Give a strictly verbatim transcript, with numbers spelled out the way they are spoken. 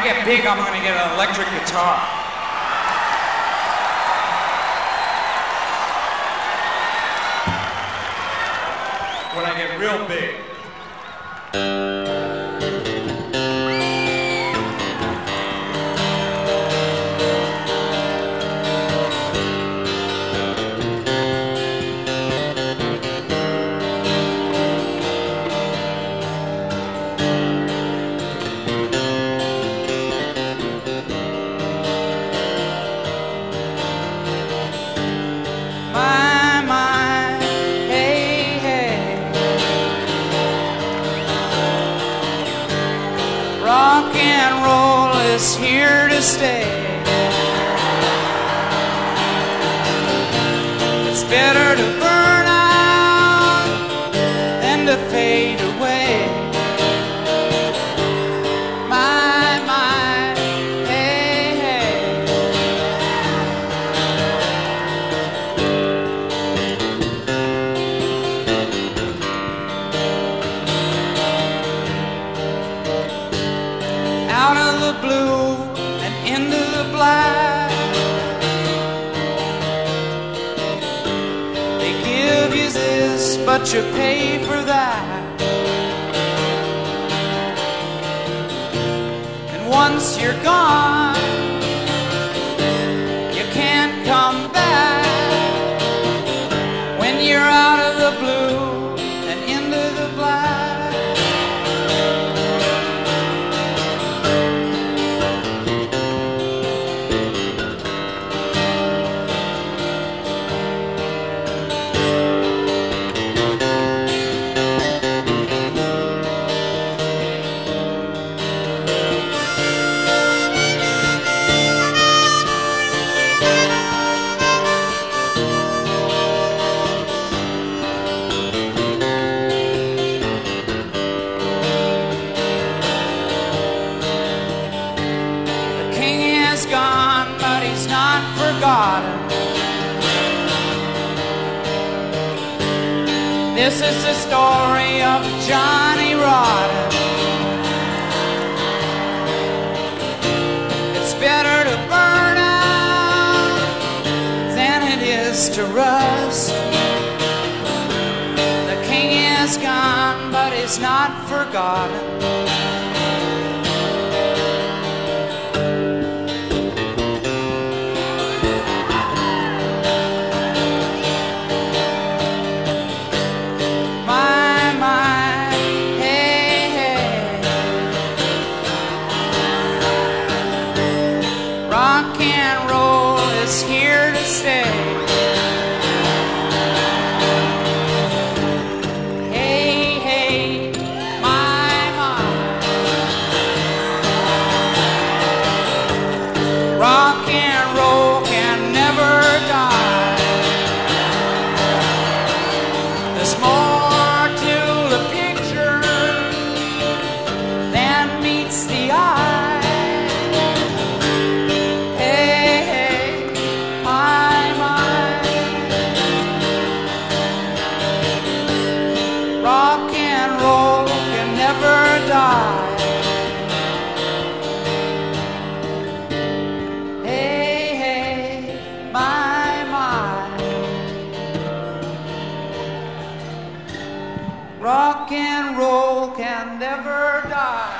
get big, I'm gonna get an electric guitar. When I get real big. Rock and roll is here to stay. It's better to burn out than to fade away. My, my, hey, hey. Out of the blue and into the black, they give you this, but you pay for that. And once you're gone, you can't come back. When you're out of the blue and into the black, gone, but he's not forgotten. This is the story of Johnny Rotten. It's better to burn out than it is to rust. The king is gone, but he's not forgotten. Rock and roll is here to stay. Hey, hey, my, my. Rock and roll can never die. There's more to the picture than meets the eye. Rock and roll can never die. Hey, hey, my, my. Rock and roll can never die.